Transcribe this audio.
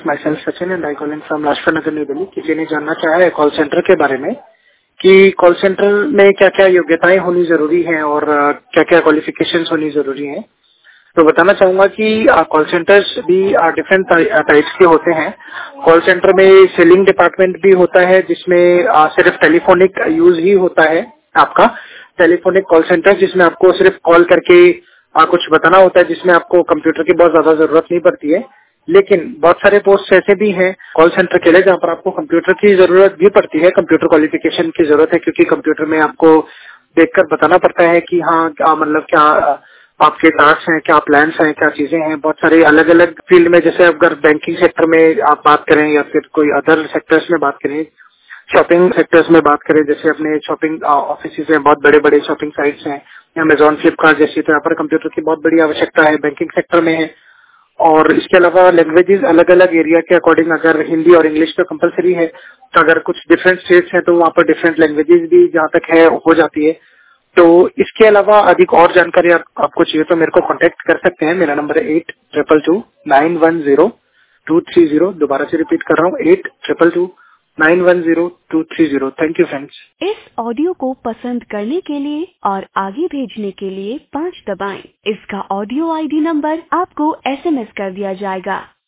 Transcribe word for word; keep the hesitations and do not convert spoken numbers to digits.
My self Sachin and I calling from Lajpat Nagar New Delhi. किसी ने जानना चाहा है कॉल सेंटर के बारे में कि कॉल सेंटर में क्या क्या योग्यताएं होनी जरूरी हैं और क्या क्या क्वालिफिकेशंस होनी जरूरी हैं। तो बताना चाहूंगा कि कॉल सेंटर्स भी डिफरेंट टाइप्स के होते हैं। कॉल सेंटर में सेलिंग डिपार्टमेंट भी होता है जिसमें आ, सिर्फ टेलीफोनिक यूज ही होता है आपका टेलीफोनिक कॉल सेंटर, जिसमें आपको सिर्फ कॉल करके आ, कुछ बताना होता है, जिसमें आपको कंप्यूटर की बहुत ज्यादा जरूरत नहीं पड़ती है। लेकिन बहुत सारे पोस्ट ऐसे भी हैं कॉल सेंटर के लिए जहाँ पर आपको कंप्यूटर की जरूरत भी पड़ती है, कंप्यूटर क्वालिफिकेशन की जरूरत है, क्योंकि कंप्यूटर में आपको देखकर बताना पड़ता है कि हाँ क्या मतलब क्या आपके टास्क हैं, क्या प्लान्स हैं, क्या चीजें हैं। बहुत सारे अलग अलग फील्ड में, जैसे अगर बैंकिंग सेक्टर में आप बात करें या फिर कोई अदर सेक्टर्स में बात करें, शॉपिंग सेक्टर्स में बात करें, जैसे अपने शॉपिंग ऑफिस हैं, बहुत बड़े बड़े शॉपिंग साइट्स हैं, अमेजॉन फ्लिपकार्ट जैसी, तो यहाँ पर कंप्यूटर की बहुत बड़ी आवश्यकता है बैंकिंग सेक्टर में है। और इसके अलावा लैंग्वेजेस अलग अलग एरिया के अकॉर्डिंग, अगर हिंदी और इंग्लिश तो कंपलसरी है, तो अगर कुछ डिफरेंट स्टेट्स हैं तो वहाँ पर डिफरेंट लैंग्वेजेस भी जहाँ तक है हो जाती है। तो इसके अलावा अधिक और जानकारी आप, आपको चाहिए तो मेरे को कांटेक्ट कर सकते हैं। मेरा नंबर है eight triple two nine one zero two three zero. दोबारा से रिपीट कर रहा हूँ, eight triple two nine one zero two three zero. Thank you friends. इस ऑडियो को पसंद करने के लिए और आगे भेजने के लिए पाँच दबाएं। इसका ऑडियो आईडी नंबर आपको एसएमएस कर दिया जाएगा।